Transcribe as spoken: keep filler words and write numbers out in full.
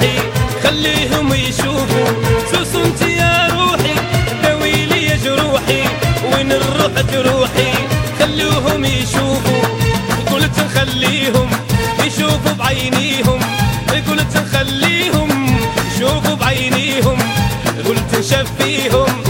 روحي خليهم يشوفوا سوسو انت يا روحي داويلي يا جروحي وين الروح تروحي خلوهم يشوفوا قلت نخليهم يشوفوا بعينيهم قلت نخليهم يشوفوا بعينيهم قلت نشفيهم